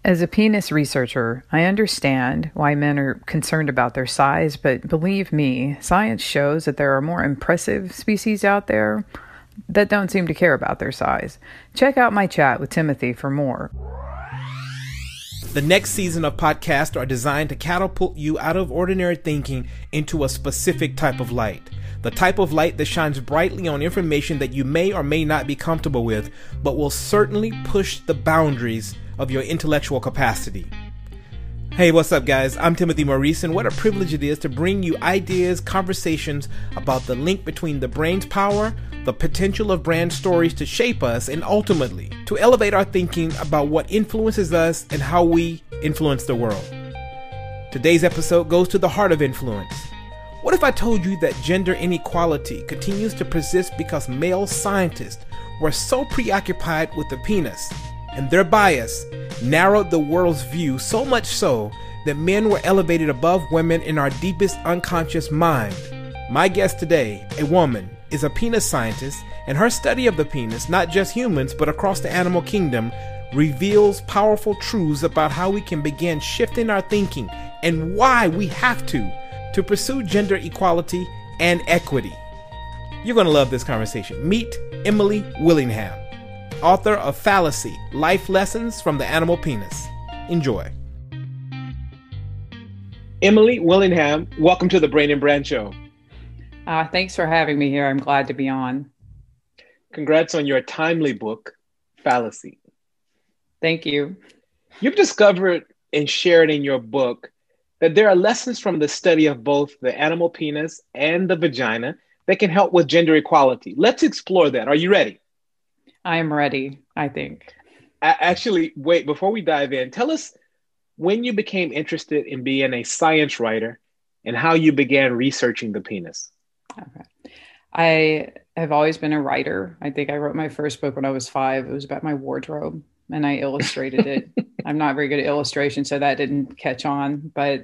As a penis researcher, I understand why men are concerned about their size, but believe me, science shows that there are more impressive species out there that don't seem to care about their size. Check out my chat with Timothy for more. The next season of podcasts are designed to catapult you out of ordinary thinking into a specific type of light. The type of light that shines brightly on information that you may or may not be comfortable with, but will certainly push the boundaries of your intellectual capacity. Hey, what's up, guys? I'm Timothy Maurice, and what a privilege it is to bring you ideas, conversations about the link between the brain's power, the potential of brand stories to shape us, and ultimately to elevate our thinking about what influences us and how we influence the world. Today's episode goes to the heart of influence. What if I told you that gender inequality continues to persist because male scientists were so preoccupied with the penis, and their bias narrowed the world's view so much so that men were elevated above women in our deepest unconscious mind? My guest today, a woman, is a penis scientist, and her study of the penis, not just humans but across the animal kingdom, reveals powerful truths about how we can begin shifting our thinking and why we have to pursue gender equality and equity. You're going to love this conversation. Meet Emily Willingham, author of Fallacy: Life Lessons from the Animal Penis. Enjoy. Emily Willingham, welcome to the Brain and Brand Show. Thanks for having me here. I'm glad to be on. Congrats on your timely book, Fallacy. Thank you. You've discovered and shared in your book that there are lessons from the study of both the animal penis and the vagina that can help with gender equality. Let's explore that. Are you ready? I am ready, I think. Actually, wait, before we dive in, tell us when you became interested in being a science writer and how you began researching the penis. Okay. I have always been a writer. I think I wrote my first book when I was 5. It was about my wardrobe, and I illustrated it. I'm not very good at illustration, so that didn't catch on. But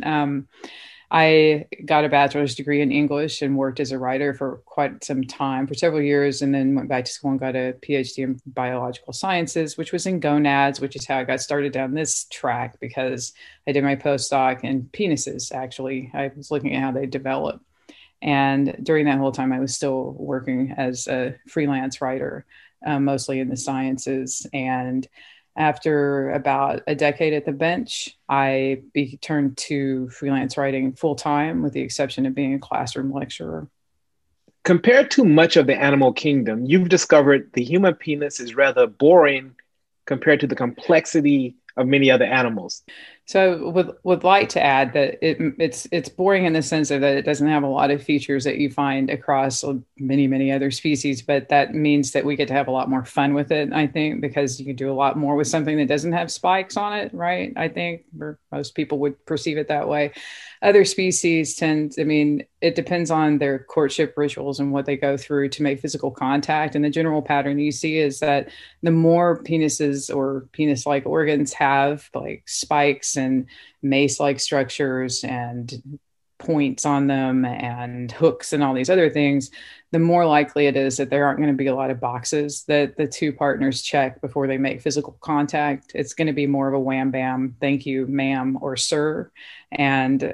I got a bachelor's degree in English and worked as a writer for quite some time, for several years, and then went back to school and got a PhD in biological sciences, which was in gonads, which is how I got started down this track, because I did my postdoc in penises, actually. I was looking at how they develop. And during that whole time, I was still working as a freelance writer, mostly in the sciences. And after about a decade at the bench, I turned to freelance writing full time, with the exception of being a classroom lecturer. Compared to much of the animal kingdom, you've discovered the human penis is rather boring compared to the complexity of many other animals. So would like to add that it's boring in the sense of that it doesn't have a lot of features that you find across many, many other species, but that means that we get to have a lot more fun with it, I think, because you can do a lot more with something that doesn't have spikes on it, right? I think, or most people would perceive it that way. Other species it depends on their courtship rituals and what they go through to make physical contact. And the general pattern you see is that the more penises or penis-like organs have like spikes and mace-like structures and points on them and hooks and all these other things, the more likely it is that there aren't going to be a lot of boxes that the two partners check before they make physical contact. It's going to be more of a wham bam, thank you, ma'am or sir. And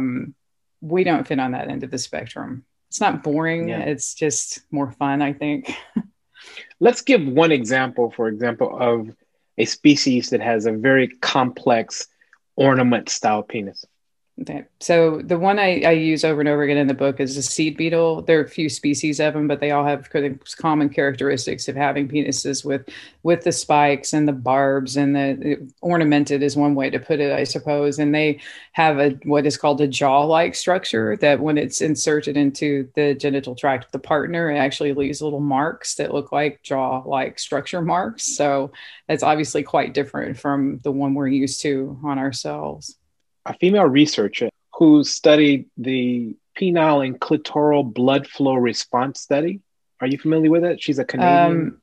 we don't fit on that end of the spectrum. It's not boring. Yeah. It's just more fun, I think. Let's give one example, for example, of a species that has a very complex ornament style penis. Okay. So the one I use over and over again in the book is the seed beetle. There are a few species of them, but they all have common characteristics of having penises with the spikes and the barbs, and the ornamented is one way to put it, I suppose. And they have what is called a jaw-like structure that when it's inserted into the genital tract of the partner, it actually leaves little marks that look like jaw-like structure marks. So that's obviously quite different from the one we're used to on ourselves. A female researcher who studied the penile and clitoral blood flow response study. Are you familiar with it? She's a Canadian.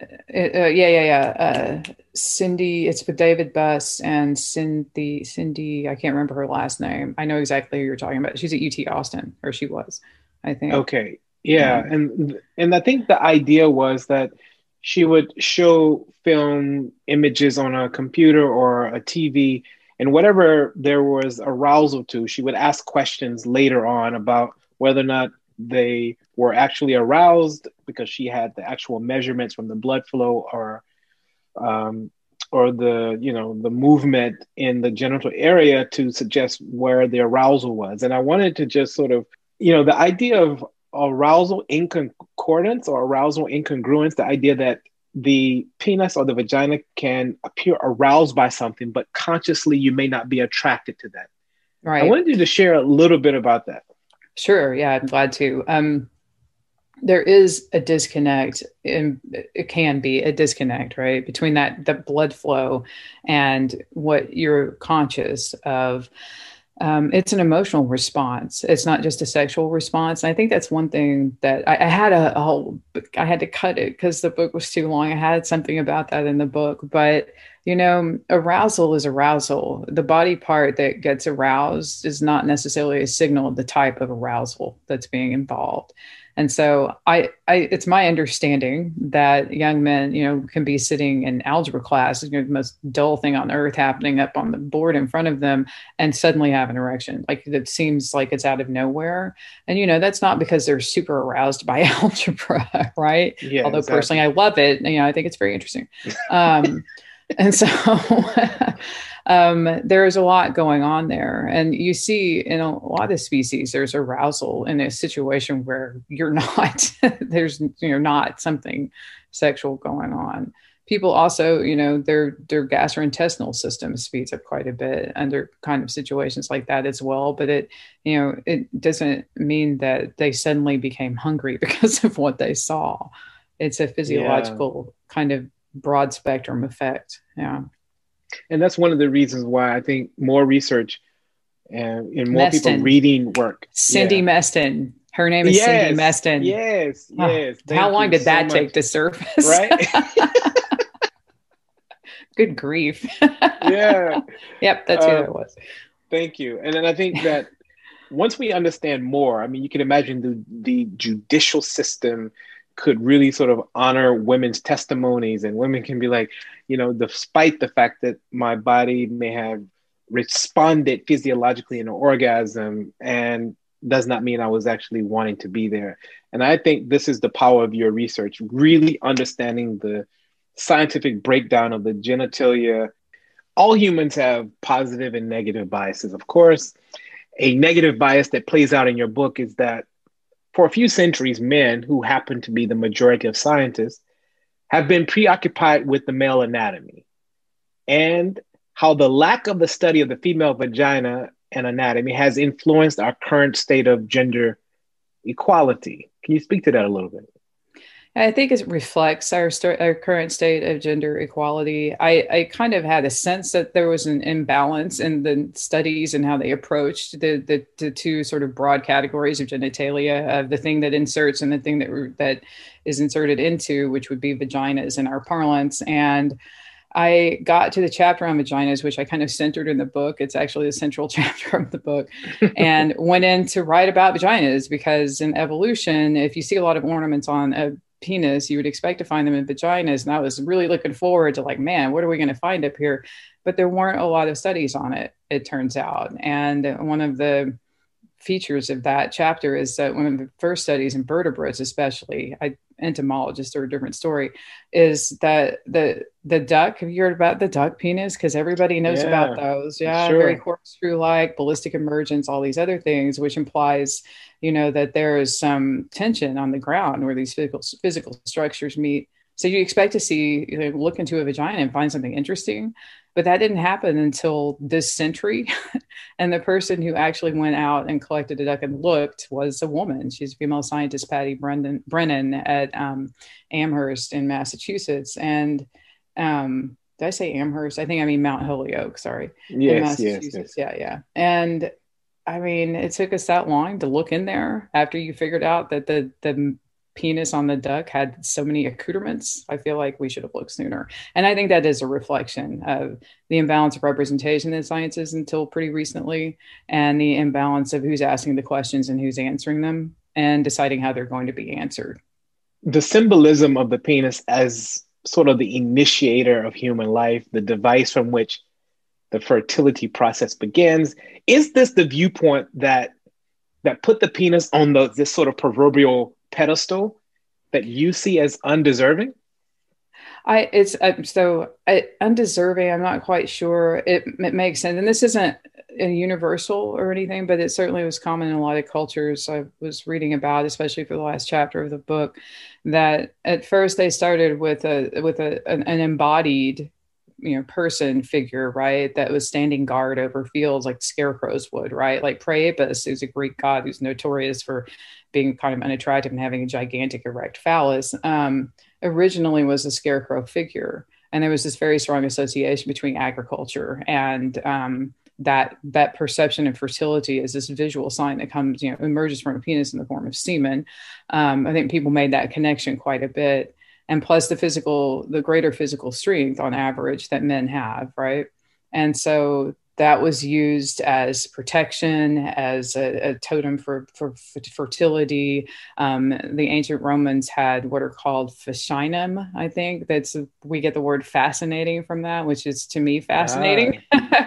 Cindy, it's with David Buss and Cindy, I can't remember her last name. I know exactly who you're talking about. She's at UT Austin, or she was, I think. Okay. Yeah. And I think the idea was that she would show film images on a computer or a TV, and whatever there was arousal to, she would ask questions later on about whether or not they were actually aroused because she had the actual measurements from the blood flow um, or the movement in the genital area to suggest where the arousal was. And I wanted to just sort of, the idea of arousal inconcordance or arousal incongruence, the idea that the penis or the vagina can appear aroused by something, but consciously you may not be attracted to that. I Right. wanted you to share a little bit about that. Sure. Yeah, I'm glad to. There is a disconnect, and it can be a disconnect, right, between the blood flow and what you're conscious of. It's an emotional response. It's not just a sexual response. And I think that's one thing that I had a whole, I had to cut it because the book was too long. I had something about that in the book, but arousal is arousal. The body part that gets aroused is not necessarily a signal of the type of arousal that's being involved. And so it's my understanding that young men, can be sitting in algebra class, the most dull thing on earth happening up on the board in front of them, and suddenly have an erection. Like it seems like it's out of nowhere. And, that's not because they're super aroused by algebra, right? Yeah, Although exactly. personally, I love it. I think it's very interesting. And so there's a lot going on there. And you see in a lot of species, there's arousal in a situation where you're not, you're not something sexual going on. People also, their gastrointestinal system speeds up quite a bit under kind of situations like that as well. But it doesn't mean that they suddenly became hungry because of what they saw. It's a physiological kind of broad spectrum effect. Yeah. And that's one of the reasons why I think more research and more Meston. people reading work. Cindy Meston. Her name is Cindy Meston. Yes. How long did that take to surface? Right? Good grief. Yeah. Yep, that's who that was. Thank you. And then I think that once we understand more, you can imagine the judicial system could really sort of honor women's testimonies, and women can be like, despite the fact that my body may have responded physiologically in an orgasm, and does not mean I was actually wanting to be there. And I think this is the power of your research, really understanding the scientific breakdown of the genitalia. All humans have positive and negative biases. Of course, a negative bias that plays out in your book is that for a few centuries, men, who happen to be the majority of scientists, have been preoccupied with the male anatomy, and how the lack of the study of the female vagina and anatomy has influenced our current state of gender equality. Can you speak to that a little bit? I think it reflects our current state of gender equality. I kind of had a sense that there was an imbalance in the studies and how they approached the two sort of broad categories of genitalia, of the thing that inserts and the thing that is inserted into, which would be vaginas in our parlance. And I got to the chapter on vaginas, which I kind of centered in the book. It's actually the central chapter of the book, and went in to write about vaginas because in evolution, if you see a lot of ornaments on a penis, you would expect to find them in vaginas. And I was really looking forward to man, what are we going to find up here? But there weren't a lot of studies on it, it turns out. And one of the features of that chapter is that one of the first studies in vertebrates, especially, entomologists are a different story, is that the duck, have you heard about the duck penis? Because everybody knows about those. Yeah, sure. Very corkscrew-like, ballistic emergence, all these other things, which implies, that there is some tension on the ground where these physical structures meet. So you expect to see, look into a vagina and find something interesting, but that didn't happen until this century. And the person who actually went out and collected a duck and looked was a woman. She's a female scientist, Patty Brennan at Amherst in Massachusetts. And did I say Amherst? I think I mean Mount Holyoke, sorry. Yes. Yeah. And it took us that long to look in there after you figured out that the penis on the duck had so many accoutrements. I feel like we should have looked sooner. And I think that is a reflection of the imbalance of representation in sciences until pretty recently, and the imbalance of who's asking the questions and who's answering them and deciding how they're going to be answered. the symbolism of the penis as sort of the initiator of human life, the device from which the fertility process begins. Is this the viewpoint that put the penis on this sort of proverbial pedestal that you see as undeserving? Undeserving. I'm not quite sure. It makes sense, and this isn't a universal or anything, but it certainly was common in a lot of cultures I was reading about, especially for the last chapter of the book. That at first they started with an embodied, person figure, right, that was standing guard over fields like scarecrows would, right, like Priapus, who's a Greek god who's notorious for being kind of unattractive and having a gigantic erect phallus. Originally was a scarecrow figure, and there was this very strong association between agriculture and that perception of fertility as this visual sign that comes, emerges from a penis in the form of semen. I think people made that connection quite a bit, and plus the greater physical strength on average that men have, right? And so that was used as protection, as a totem for fertility. The ancient Romans had what are called fascinum, I think. We get the word fascinating from that, which is to me fascinating,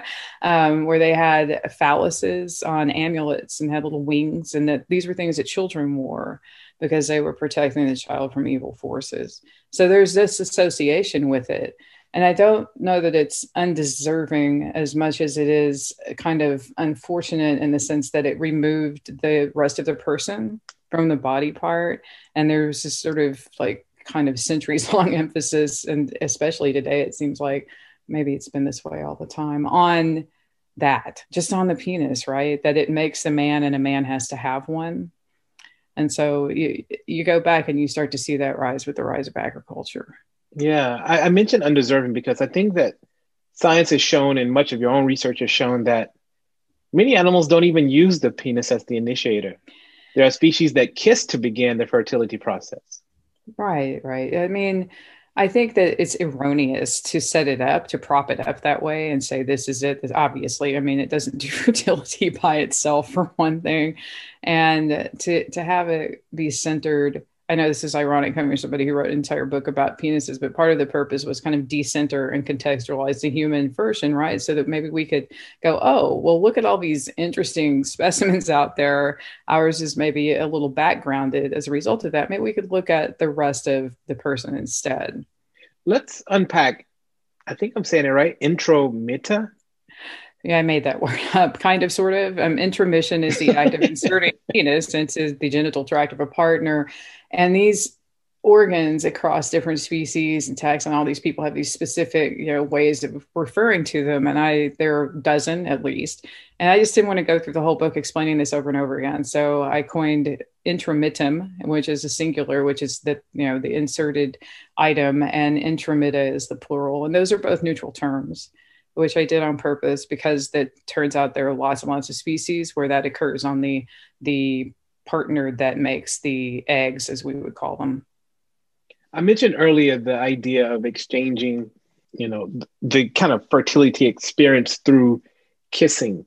where they had phalluses on amulets and had little wings, and that these were things that children wore because they were protecting the child from evil forces. So there's this association with it. And I don't know that it's undeserving as much as it is kind of unfortunate in the sense that it removed the rest of the person from the body part. And there's this sort of like kind of centuries long emphasis, and especially today, it seems like maybe it's been this way all the time, on that, just on the penis, right? That it makes a man, and a man has to have one. And so you go back and you start to see that rise with the rise of agriculture. Yeah, I mentioned undeserving because I think that science has shown, and much of your own research has shown, that many animals don't even use the penis as the initiator. There are species that kiss to begin the fertility process. Right. I mean, I think that it's erroneous to set it up, to prop it up that way and say, this is it. Obviously, I mean, it doesn't do fertility by itself, for one thing. And to have it be centered, I know this is ironic coming from somebody who wrote an entire book about penises, but part of the purpose was kind of decenter and contextualize the human version, right? So that maybe we could go, oh, well, look at all these interesting specimens out there. Ours is maybe a little backgrounded as a result of that. Maybe we could look at the rest of the person instead. Let's unpack, I think I'm saying it right, intromita. Yeah, I made that word up, kind of, sort of. Intromission is the act of inserting penis into the genital tract of a partner. And these organs across different species and taxon, all these people have these specific, ways of referring to them. And there are a dozen at least. And I just didn't want to go through the whole book explaining this over and over again. So I coined intromittum, which is a singular, which is the inserted item, and intromita is the plural. And those are both neutral terms, which I did on purpose because it turns out there are lots and lots of species where that occurs on the partner that makes the eggs, as we would call them. I mentioned earlier the idea of exchanging, the kind of fertility experience through kissing.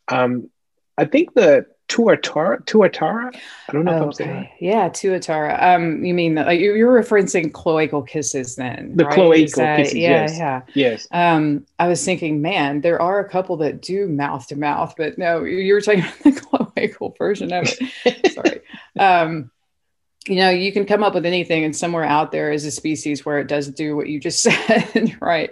I think the tuatara. I don't know if I'm saying that. Yeah, tuatara. You mean you're referencing cloacal kisses then? The right? cloacal kisses. Yeah. Yes. I was thinking, man, there are a couple that do mouth to mouth, but no, you were talking about the cloacal version of it. Sorry. You can come up with anything, and somewhere out there is a species where it does do what you just said, right?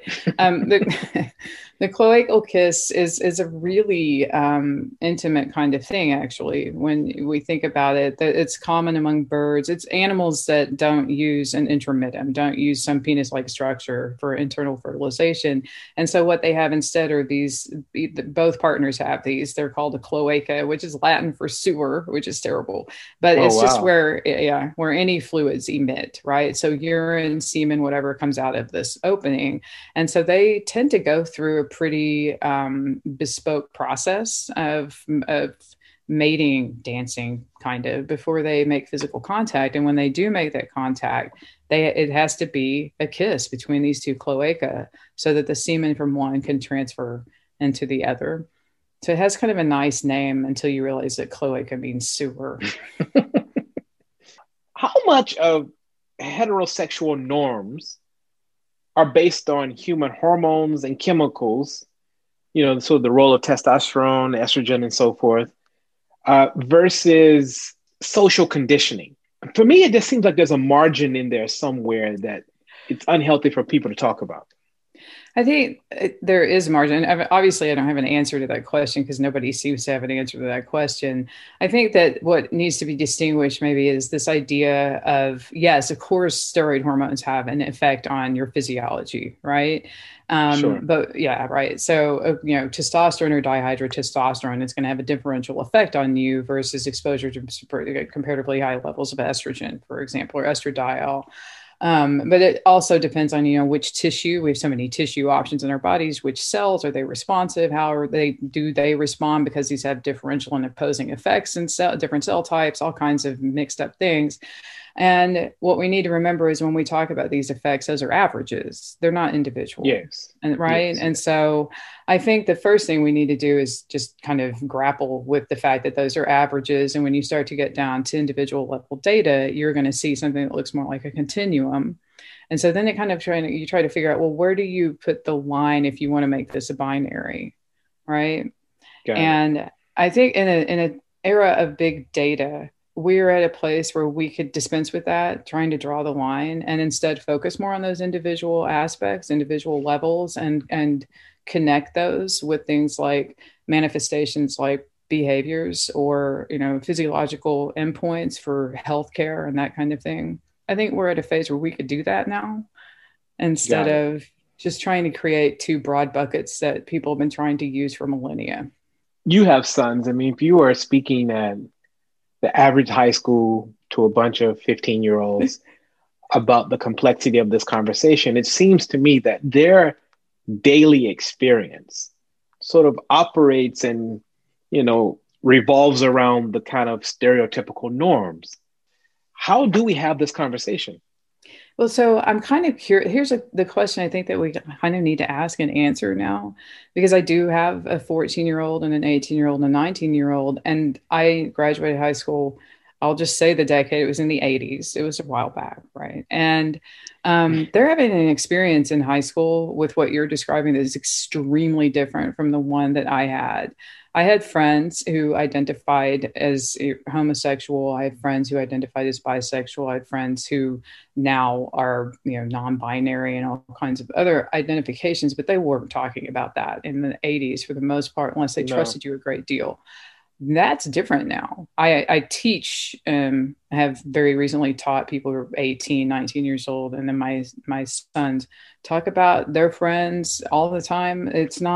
The cloacal kiss is a really intimate kind of thing, actually, when we think about it. That it's common among birds. It's animals that don't use an intromittum, don't use some penis-like structure for internal fertilization. And so what they have instead are both partners have these. They're called a cloaca, which is Latin for sewer, which is terrible. But it's just where any fluids emit, right? So urine, semen, whatever comes out of this opening. And so they tend to go through a pretty bespoke process of mating, dancing, kind of, before they make physical contact. And when they do make that contact, it has to be a kiss between these two cloaca so that the semen from one can transfer into the other. So it has kind of a nice name until you realize that cloaca means sewer. How much of heterosexual norms are based on human hormones and chemicals, so the role of testosterone, estrogen, and so forth, versus social conditioning. For me, it just seems like there's a margin in there somewhere that it's unhealthy for people to talk about. I think there is margin. Obviously, I don't have an answer to that question because nobody seems to have an answer to that question. I think that what needs to be distinguished maybe is this idea of, yes, of course, steroid hormones have an effect on your physiology, right? Sure. But yeah, right. So, testosterone or dihydrotestosterone is going to have a differential effect on you versus exposure to comparatively high levels of estrogen, for example, or estradiol. But it also depends on, which tissue. We have so many tissue options in our bodies. Which cells are they responsive? How are they respond? Because these have differential and opposing effects in different cell types, all kinds of mixed up things. And what we need to remember is when we talk about these effects, those are averages. They're not individual. Yes. And right. Yes. And so I think the first thing we need to do is just kind of grapple with the fact that those are averages. And when you start to get down to individual level data, you're going to see something that looks more like a continuum. And so then it kind of you try to figure out, well, where do you put the line if you want to make this a binary? Right. And I think in an era of big data, we're at a place where we could dispense with that, trying to draw the line, and instead focus more on those individual aspects, individual levels, and connect those with things like manifestations like behaviors or, physiological endpoints for healthcare and that kind of thing. I think we're at a phase where we could do that now instead of just trying to create two broad buckets that people have been trying to use for millennia. You have sons. I mean, if you are speaking at the average high school to a bunch of 15-year-olds about the complexity of this conversation, it seems to me that their daily experience sort of operates and, revolves around the kind of stereotypical norms. How do we have this conversation? Well, so I'm kind of curious. Here's the question I think that we kind of need to ask and answer now, because I do have a 14-year-old and an 18-year-old and a 19-year-old, and I graduated high school. I'll just say the decade, it was in the 80s. It was a while back, right? And they're having an experience in high school with what you're describing that is extremely different from the one that I had. I had friends who identified as homosexual. I had friends who identified as bisexual. I had friends who now are, non-binary and all kinds of other identifications, but they weren't talking about that in the 80s for the most part, unless they trusted you a great deal. That's different now. I teach, have very recently taught people who are 18, 19 years old. And then my sons talk about their friends all the time.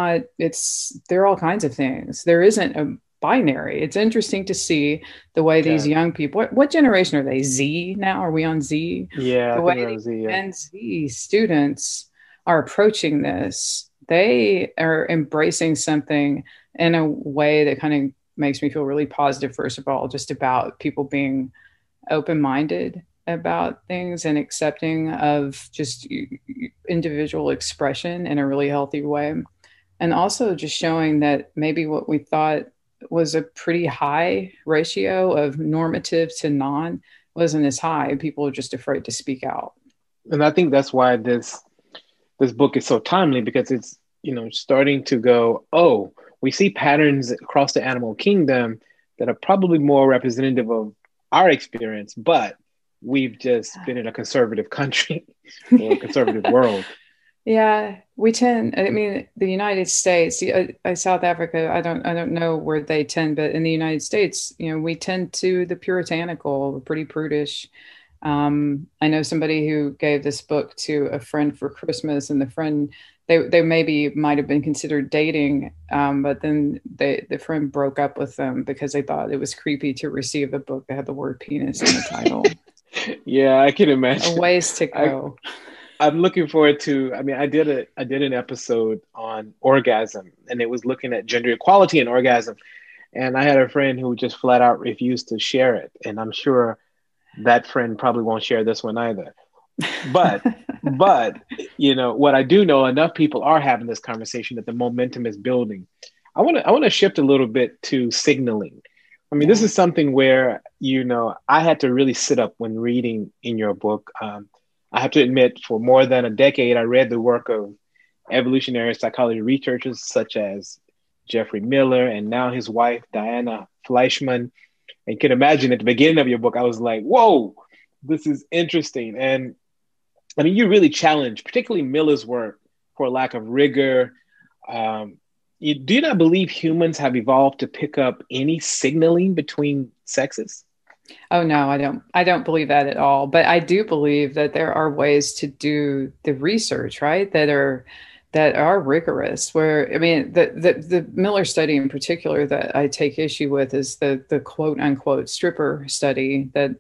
They're all kinds of things. There isn't a binary. It's interesting to see the way these young people, what generation are they? Z now? Are we on Z? Yeah. The way these Gen Z students are approaching this, they are embracing something in a way that kind of makes me feel really positive, first of all, just about people being open-minded about things and accepting of just individual expression in a really healthy way. And also just showing that maybe what we thought was a pretty high ratio of normative to non wasn't as high. People are just afraid to speak out. And I think that's why this book is so timely, because it's, starting to go, oh, we see patterns across the animal kingdom that are probably more representative of our experience, but we've just been in a conservative country or a conservative world. Yeah, we tend, the United States, South Africa, I don't know where they tend, but in the United States, we tend to the puritanical, we're pretty prudish. I know somebody who gave this book to a friend for Christmas, and the friend, they maybe might have been considered dating, but then the friend broke up with them because they thought it was creepy to receive a book that had the word penis in the title. Yeah, I can imagine. A ways to go. I'm looking forward to, I did an episode on orgasm, and it was looking at gender equality and orgasm. And I had a friend who just flat out refused to share it. And I'm sure that friend probably won't share this one either. But what I do know, enough people are having this conversation that the momentum is building. I want to shift a little bit to signaling. I mean, this is something where, I had to really sit up when reading in your book. I have to admit, for more than a decade, I read the work of evolutionary psychology researchers such as Jeffrey Miller and now his wife, Diana Fleischman. And you can imagine at the beginning of your book, I was like, whoa, this is interesting. And I mean, you really challenge, particularly Miller's work, for lack of rigor. You do not believe humans have evolved to pick up any signaling between sexes? Oh no, I don't. I don't believe that at all. But I do believe that there are ways to do the research, right? That are rigorous. Where I mean, the Miller study in particular that I take issue with is the quote unquote stripper study that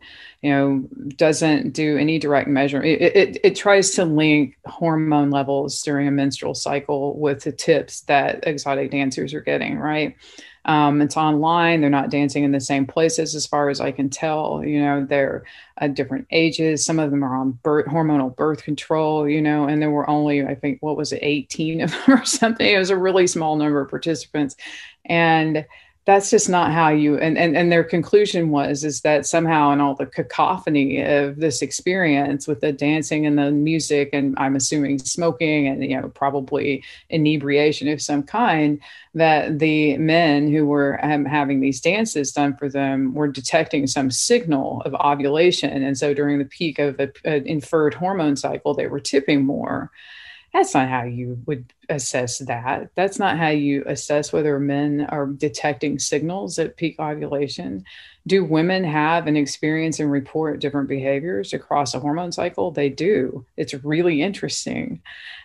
doesn't do any direct measure. It tries to link hormone levels during a menstrual cycle with the tips that exotic dancers are getting, right? It's online. They're not dancing in the same places, as far as I can tell. They're at different ages. Some of them are on hormonal birth control, and there were only, I think, what was it, 18 of them or something. It was a really small number of participants. And that's just not how you, and their conclusion is that somehow in all the cacophony of this experience with the dancing and the music, and I'm assuming smoking and, probably inebriation of some kind, that the men who were having these dances done for them were detecting some signal of ovulation. And so during the peak of an inferred hormone cycle, they were tipping more. That's not how you would assess that. That's not how you assess whether men are detecting signals at peak ovulation. Do women have an experience and report different behaviors across a hormone cycle? They do. It's really interesting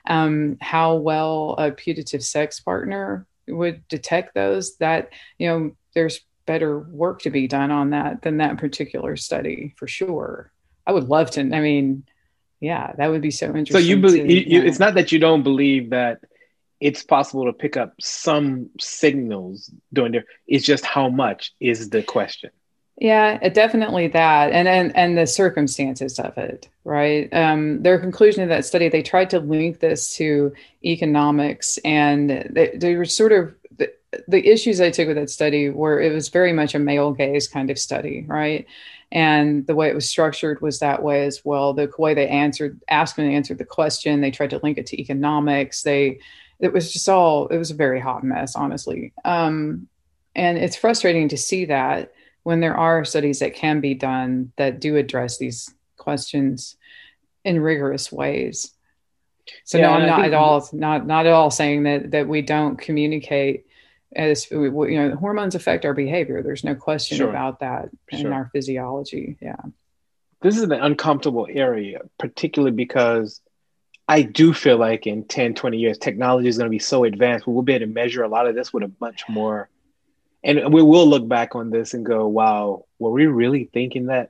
how well a putative sex partner would detect those. That, there's better work to be done on that than that particular study, for sure. I would love to. I mean, yeah, that would be so interesting. So you believe it's not that you don't believe that it's possible to pick up some signals during there. It's just how much is the question. Yeah, definitely that, and the circumstances of it, right? Their conclusion of that study, they tried to link this to economics, and they were sort of the issues I took with that study were it was very much a male gaze kind of study, right? And the way it was structured was that way as well. The way they asked and answered the question, they tried to link it to economics. It was a very hot mess, honestly. And it's frustrating to see that when there are studies that can be done that do address these questions in rigorous ways. So yeah, no, I'm not at all saying that we don't communicate. As hormones affect our behavior. There's no question about that in our physiology. Yeah. This is an uncomfortable area, particularly because I do feel like in 10, 20 years, technology is going to be so advanced. We'll be able to measure a lot of this with a much more, and we will look back on this and go, wow, were we really thinking that?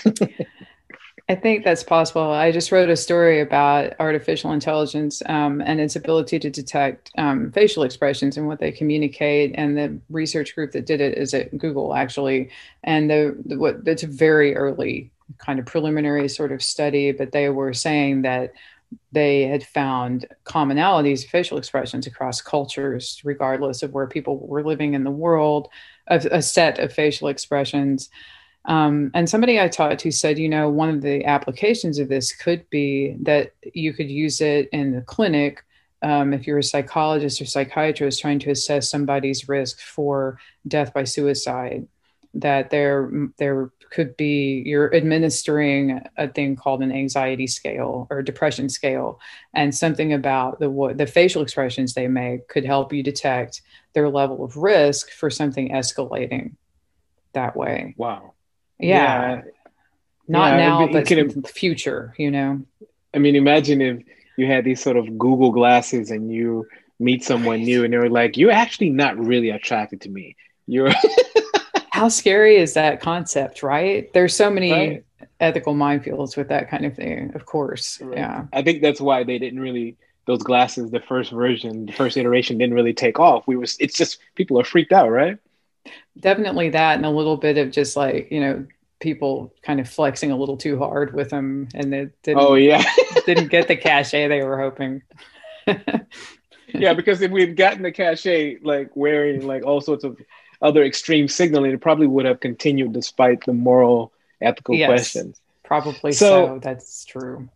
I think that's possible. I just wrote a story about artificial intelligence and its ability to detect facial expressions and what they communicate. And the research group that did it is at Google, actually. And it's a very early kind of preliminary sort of study, but they were saying that they had found commonalities, facial expressions across cultures, regardless of where people were living in the world, a set of facial expressions. And somebody I talked to said, one of the applications of this could be that you could use it in the clinic if you're a psychologist or psychiatrist trying to assess somebody's risk for death by suicide, that there could be, you're administering a thing called an anxiety scale or depression scale, and something about the facial expressions they make could help you detect their level of risk for something escalating that way. Wow. Yeah. Not now, but in the future, I mean, imagine if you had these sort of Google glasses and you meet someone new and they're like, you're actually not really attracted to me. You're How scary is that concept, right? There's so many ethical minefields with that kind of thing, of course. Right. Yeah. I think that's why they didn't really, those glasses, the first iteration didn't really take off. It's just people are freaked out, right? Definitely that, and a little bit of just like, people kind of flexing a little too hard with them, and it didn't get the cachet they were hoping. Yeah, because if we'd gotten the cachet, like wearing like all sorts of other extreme signaling, it probably would have continued despite the moral, ethical Yes, questions. probably So so. That's true.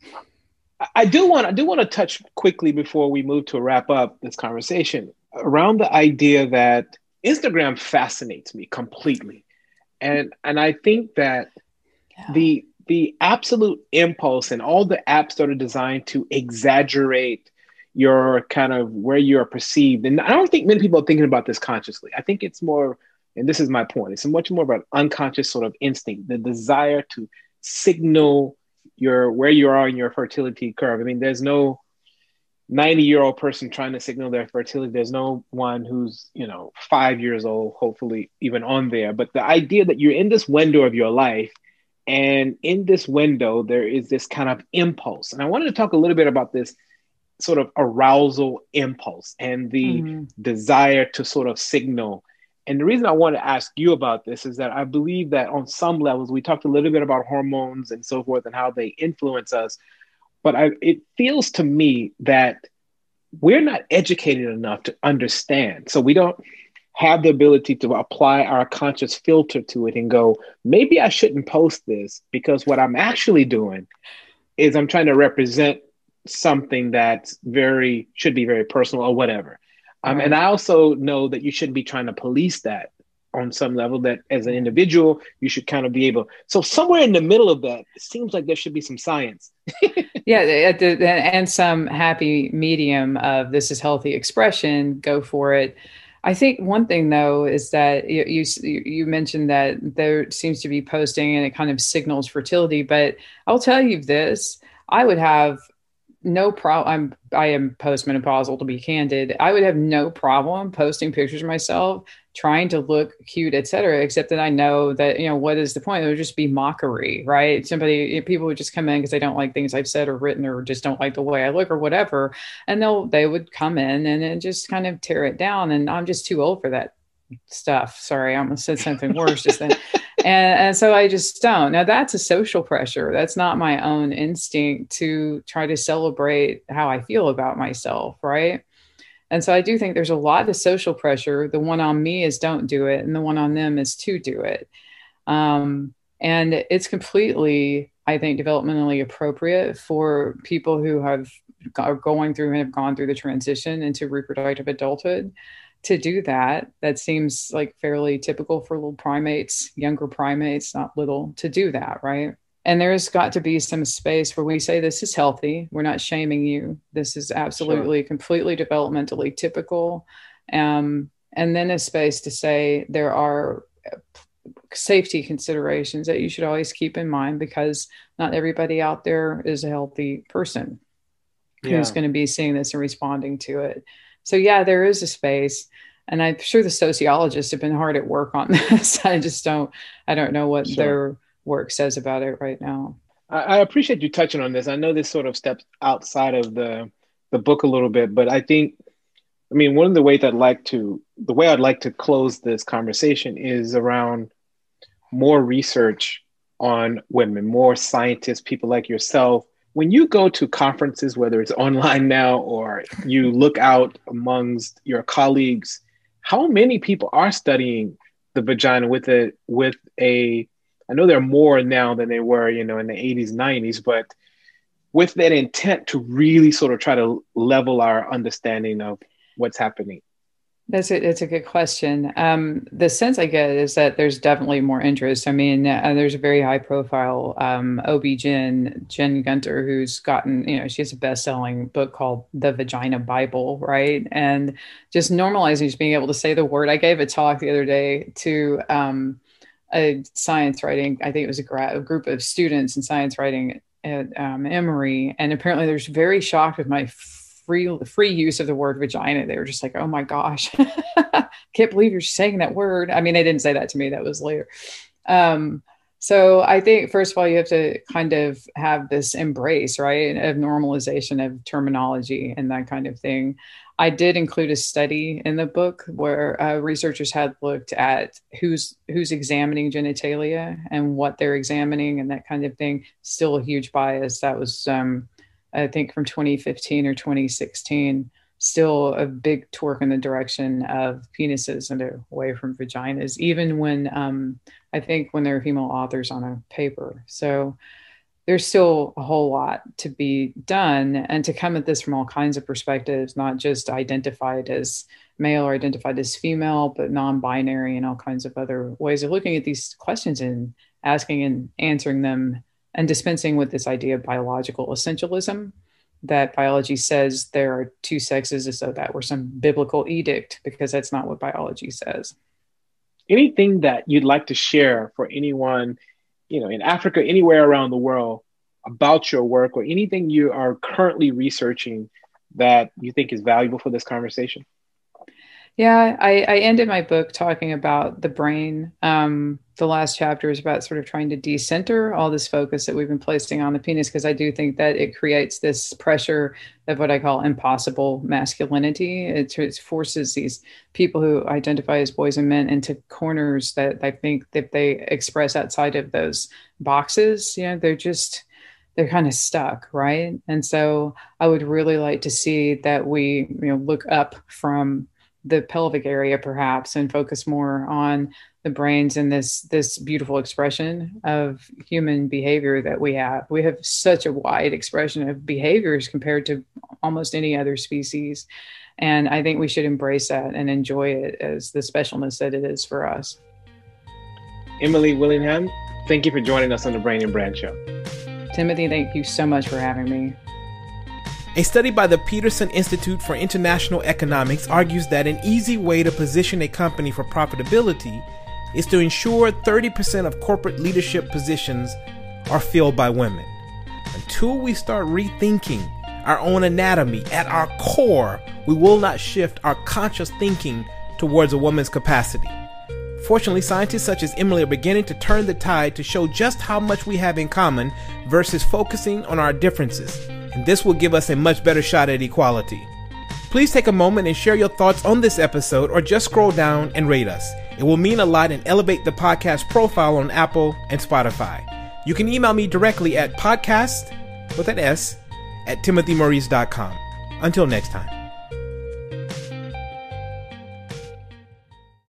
I do want to touch quickly before we move to wrap up this conversation around the idea that Instagram fascinates me completely. And I think that Yeah. the absolute impulse and all the apps that are designed to exaggerate your kind of where you are perceived. And I don't think many people are thinking about this consciously. I think it's more, and this is my point, it's much more about unconscious sort of instinct, the desire to signal your where you are in your fertility curve. I mean, there's no 90-year-old person trying to signal their fertility. There's no one who's, 5 years old, hopefully even on there. But the idea that you're in this window of your life, and in this window, there is this kind of impulse. And I wanted to talk a little bit about this sort of arousal impulse and the Hmm. desire to sort of signal. And the reason I want to ask you about this is that I believe that on some levels, we talked a little bit about hormones and so forth and how they influence us. But it feels to me that we're not educated enough to understand. So we don't have the ability to apply our conscious filter to it and go, maybe I shouldn't post this because what I'm actually doing is I'm trying to represent something that's should be very personal or whatever. And Right. I also know that you shouldn't be trying to police that on some level, that as an Right. individual, you should kind of be able. So somewhere in the middle of that, it seems like there should be some science. Yeah, and some happy medium of this is healthy expression, go for it. I think one thing though is that you mentioned that there seems to be posting and it kind of signals fertility, but I'll tell you this, I would have no problem. I am postmenopausal, to be candid. I would have no problem posting pictures of myself trying to look cute, etc. Except that I know that, what is the point? It would just be mockery, right? People would just come in because they don't like things I've said or written, or just don't like the way I look or whatever, and they would come in and then just kind of tear it down. And I'm just too old for that stuff. Sorry, I almost said something worse just then. And so I just don't. Now that's a social pressure. That's not my own instinct to try to celebrate how I feel about myself, right? And so I do think there's a lot of social pressure. The one on me is don't do it, and the one on them is to do it. And it's completely, I think, developmentally appropriate for people who are going through and have gone through the transition into reproductive adulthood to do that. That seems like fairly typical for little primates, younger primates, not little, to do that, right? And there's got to be some space where we say, this is healthy. We're not shaming you. This is Sure. absolutely, completely developmentally typical. And then a space to say there are safety considerations that you should always keep in mind, because not everybody out there is a healthy person who's Yeah. going to be seeing this and responding to it. So yeah, there is a space. And I'm sure the sociologists have been hard at work on this. I don't know what Sure. their work says about it right now. I appreciate you touching on this. I know this sort of steps outside of the book a little bit, but I think, I mean, one of the ways the way I'd like to close this conversation is around more research on women, more scientists, people like yourself. When you go to conferences, whether it's online now or you look out amongst your colleagues, how many people are studying the vagina with a I know there are more now than they were, in the 80s, 90s, but with that intent to really sort of try to level our understanding of what's happening. It's a good question. The sense I get is that there's definitely more interest. I mean, there's a very high profile OB-GYN, Jen Gunter, who's gotten, she has a best-selling book called The Vagina Bible, right? And just normalizing just being able to say the word. I gave a talk the other day to a science writing, I think it was a group of students in science writing at Emory. And apparently there's very shocked with my free use of the word vagina. They were just like, oh my gosh, can't believe you're saying that word. I mean, they didn't say that to me, that was later. So I think, first of all, you have to kind of have this embrace, right, of normalization of terminology and that kind of thing. I did include a study in the book where researchers had looked at who's examining genitalia and what they're examining and that kind of thing. Still a huge bias. That was I think from 2015 or 2016. still a big torque in the direction of penises and away from vaginas, even when I think when there are female authors on a paper. So there's still a whole lot to be done, and to come at this from all kinds of perspectives, not just identified as male or identified as female, but non-binary and all kinds of other ways of looking at these questions and asking and answering them, and dispensing with this idea of biological essentialism, that biology says there are two sexes as though that were some biblical edict, because that's not what biology says. Anything that you'd like to share for anyone, in Africa, anywhere around the world, about your work, or anything you are currently researching that you think is valuable for this conversation? Yeah, I ended my book talking about the brain. The last chapter is about sort of trying to decenter all this focus that we've been placing on the penis, because I do think that it creates this pressure of what I call impossible masculinity. It forces these people who identify as boys and men into corners that I think that they express outside of those boxes, they're kind of stuck, right? And so I would really like to see that we, look up from the pelvic area perhaps and focus more on the brains and this beautiful expression of human behavior that we have. We have such a wide expression of behaviors compared to almost any other species. And I think we should embrace that and enjoy it as the specialness that it is for us. Emily Willingham, thank you for joining us on the Brain and Brand Show. Timothy, thank you so much for having me. A study by the Peterson Institute for International Economics argues that an easy way to position a company for profitability is to ensure 30% of corporate leadership positions are filled by women. Until we start rethinking our own anatomy at our core, we will not shift our conscious thinking towards a woman's capacity. Fortunately, scientists such as Emily are beginning to turn the tide to show just how much we have in common versus focusing on our differences. And this will give us a much better shot at equality. Please take a moment and share your thoughts on this episode, or just scroll down and rate us. It will mean a lot and elevate the podcast profile on Apple and Spotify. You can email me directly at podcast, with an S, @timothymaurice.com. Until next time.